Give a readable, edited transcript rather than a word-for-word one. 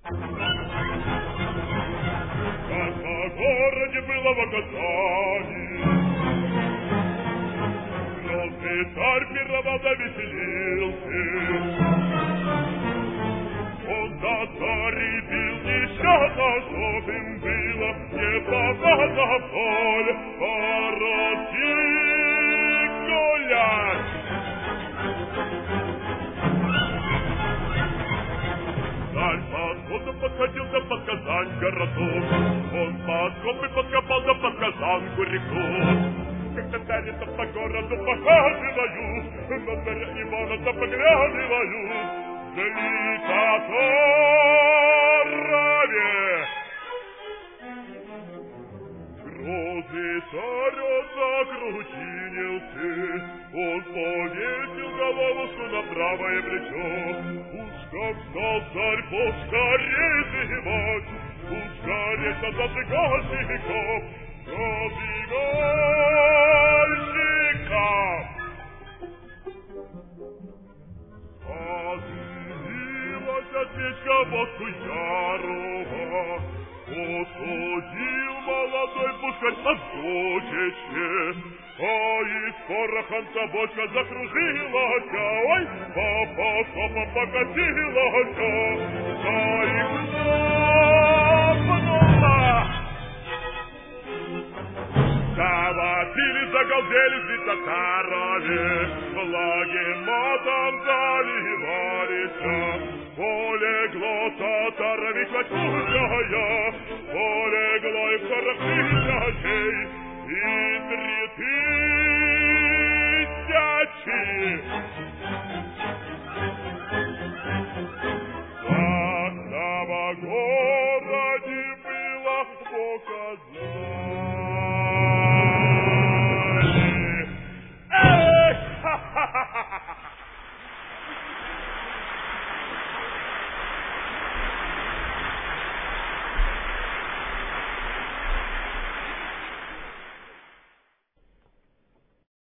Как по городе было в Казани, грозный царь пировал да веселился. Он за царь бил нещадно, чтоб им было не богато поле, пороти гулять. Царь подходом подходил да под Казань городок, он подкопы подкопал да под Казанку реку. Когда царь-то по городу походилою, на царя Ивана-то поглядываю, литературове. Грозный царь закрутинился, он повесил головушку на правое плечо. Уж как стал царь поскорей зевать, уж скорей зажигальщиков, зажигальщиков. Оживилась свечка Боску Ярова, подходил молодой пускарь от дочечке, а из пороханца бочка закружилась, ой, по потопам покатилась, да и капнула. Завопили, загалдели в татарове, благим матом заливались. Полегло татарович отпуская, полегло и 40 тысячей, и 3000. Так, на вагон